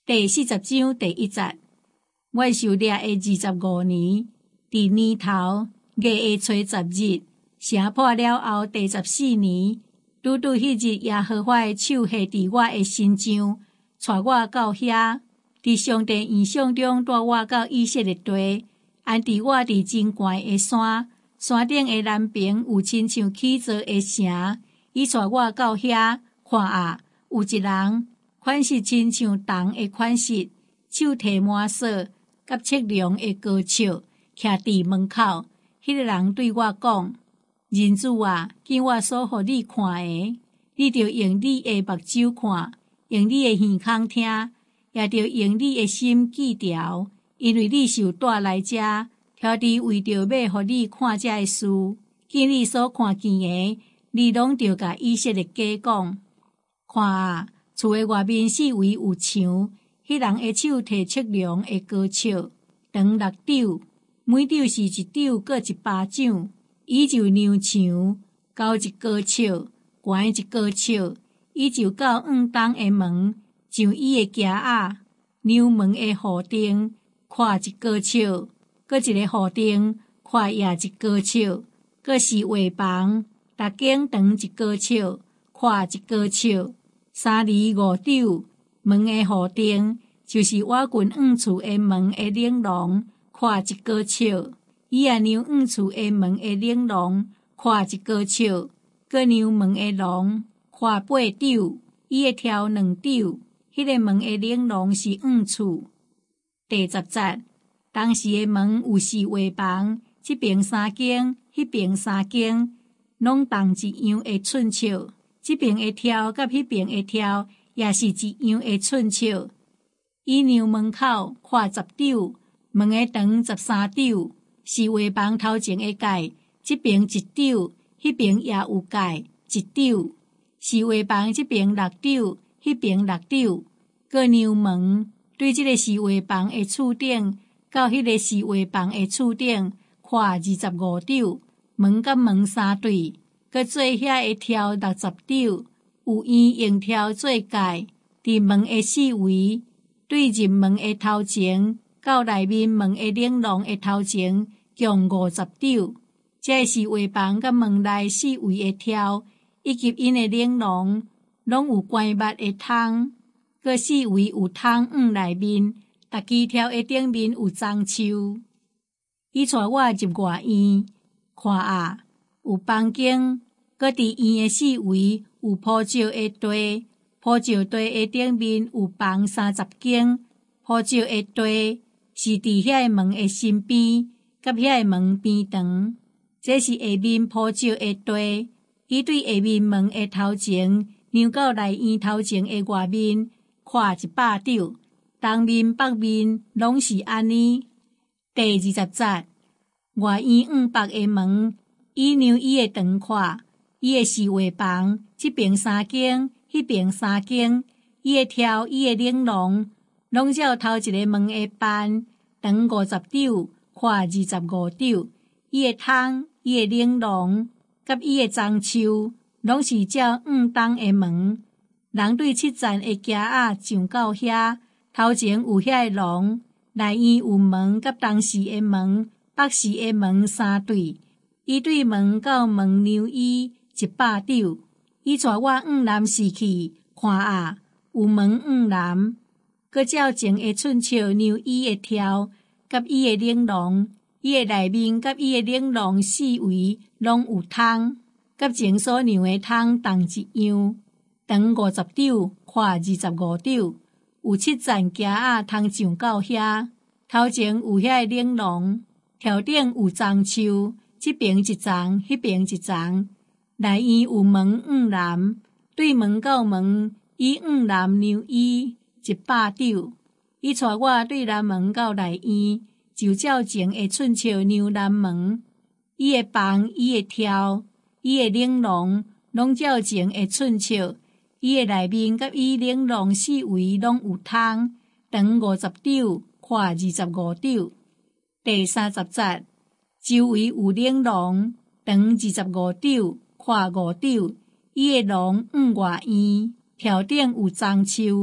第40章第1節，我受掠的25年，佇年頭月的初10日，城破了後第14年，拄迄日耶和華的手下佇我的身上，帶我到遐，佇上帝異象中帶我到以色列地，安置我佇真高的山頂的南邊有親像起造的城，伊帶我到遐，看啊，有一人。款式親像銅的款式，手提滿鎖，甲測量的高手，徛佇門口。迄個人對我講：人子啊，見我所予你看的，你着用你的目睭看，用你的耳孔聽，也着用你的心記牢，因為你是有帶來遮，挑佇為着要予你看遮的事。見你所看見的，你攏着甲以色列家講。看啊！厝的外面四圍有牆，迄人的手提測量的高尺，長6肘，每肘是1肘各1巴掌。伊就量牆，高1高尺，懸1高尺。伊就到暗東的門，上伊的屐仔，量門的戶頂，看1高尺，各一個戶頂，看也1高尺，各是畫房，逐間長1高尺，看1高尺。3里5肘，門的戶頂，就是我群暗厝的門的領廊，看1高尺。伊也量暗厝的門的領廊，看1高尺，閣量門的廊，看8肘。伊會挑2肘，迄個門的領廊是暗厝。第10節，當時的門有4畫房，這邊3間，迄邊3間，攏同一樣的寸尺。這邊的條甲迄邊的條也是一樣的寸尺。伊量門口看10肘，門的長13肘，是畫房頭前的界，這邊1肘，迄邊也有界1肘。是畫房這邊6肘，迄邊6肘。閣量門對這個是畫房的厝頂，到迄個是畫房的厝頂，看25肘。門甲門3對。閣做遐的條60肘，有圓用條做界，佇門的四圍，對入門的頭前，到內面門的領廊的頭前，共50肘。這是畫房甲門內四圍的條，以及因的領廊，攏有關密的窗，閣四圍有窗內面，逐支條的頂面有樟樹。伊帶我入外院，看啊，有房間。閣佇院的四圍有鋪石的地，鋪石地的頂面有房30間，鋪石的地是佇遐個門的身邊，甲遐個門邊長。這是下面鋪石的地，伊對下面門的頭前，量到內院頭前的外面，看100肘，東面北面攏是安尼。第20節，外院暗北的門，伊量伊的長看。伊的是畫房，這邊3間，迄邊3間。伊的條，伊的領廊，攏照頭一個門的辦，長50肘，寬25肘。伊的窗，伊的領廊，甲伊的樟樹，攏是照暗東的門。人對7層的屐仔上到遐，頭前有遐個廊，內院有門甲東時的門、北時的門3對。伊對門到門量伊。100肘，伊帶我往南視去，看啊，有門往南，閣照前的寸尺量伊的條，甲伊的領廊，伊的內面甲伊的領廊四圍攏有窗，甲前所量的窗同一樣，長50肘，寬25肘，有7層屐仔通上到遐，頭前有遐個領廊，條頂有樟樹，這邊一層，迄邊一層。內院有門往南，對門到門，伊往南量伊100肘。伊帶我對南門到內院，就照前的寸尺量南門。伊的房，伊的條，伊的領廊，攏照前的寸尺。伊的內面甲伊領廊四圍攏有窗，長50肘，寬25肘。第30節，周圍有領廊，長25肘。寬5肘，伊的廊往外院，條頂有樟樹，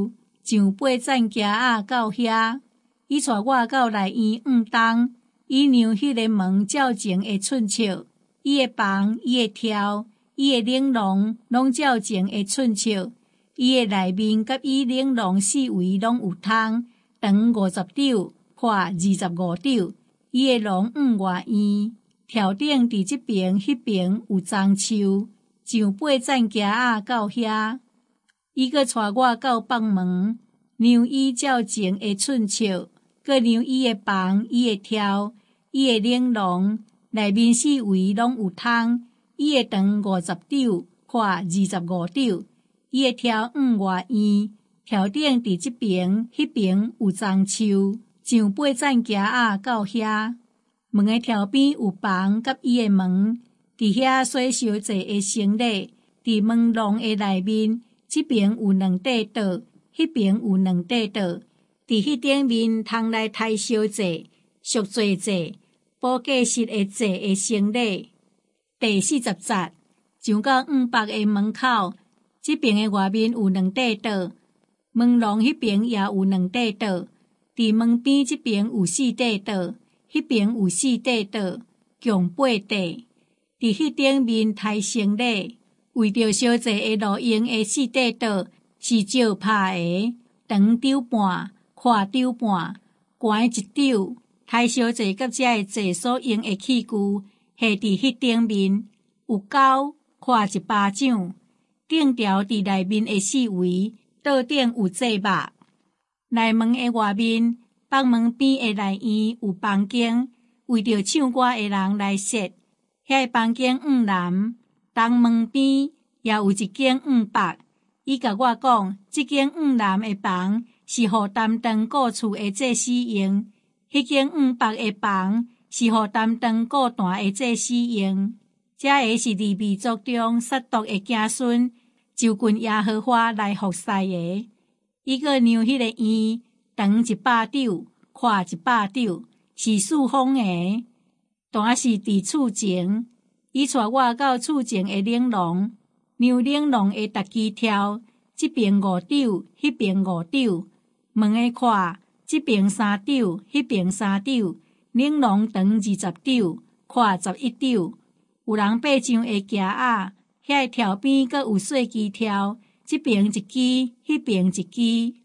上八站行仔到遐，伊带我到内院院东，伊让迄个门照前会寸笑，伊的房、伊的条、伊的冷笼拢照前会寸笑，伊的内面甲伊冷笼四围拢有窗，长50肘，宽25肘，伊的笼远外圆，条顶伫即边迄边有樟树，上八站行仔到遐，伊阁带我到北门，让伊照前会寸笑，阁让伊的房、伊的条、伊的冷笼内面四围拢有窗，伊的长50肘，宽25肘，伊的条远外圆，条顶伫即边迄边有樟树，上八站行仔到遐。门的条边有房甲伊的门，伫遐洗烧济的行李，伫门笼的内面，即边有2块桌，迄边有2块桌，伫迄顶面通来抬烧济、赎罪济、保价室的济的行李。第40节，上到院北的门口，即边的外面有2块桌，门笼迄边也有2块桌，伫门边即边有4块桌。迄边有4块桌，共8块。伫迄顶面抬行李，为着烧济会路用的4块桌是石拍的，长肘半，宽肘半，悬1肘。抬烧济甲遮的济所用的器具，下伫迄顶面，有钩，宽1巴掌。顶条伫内面的四围，桌顶有祭肉。内门的外面。北门边的内院有房间，为着唱歌的人来设。遐房间院南，东门边也有一间院北。伊甲我讲，即间院南的房是互担当顾厝的祭司用，迄间院北的房是互担当顾坛的祭司用。这个是利未族中撒督的子孙，就近耶和华来服侍的。伊阁让迄个院。长100肘，宽100肘，是4方的，单是伫厝前。伊带我到厝前的冷笼，让冷笼的逐支条，即边5肘，迄边5肘，门的宽，即边3肘，迄边3肘，冷笼长20肘，宽11肘。有人爬上会行仔，遐条边阁有细枝条，即边一支，迄边一支。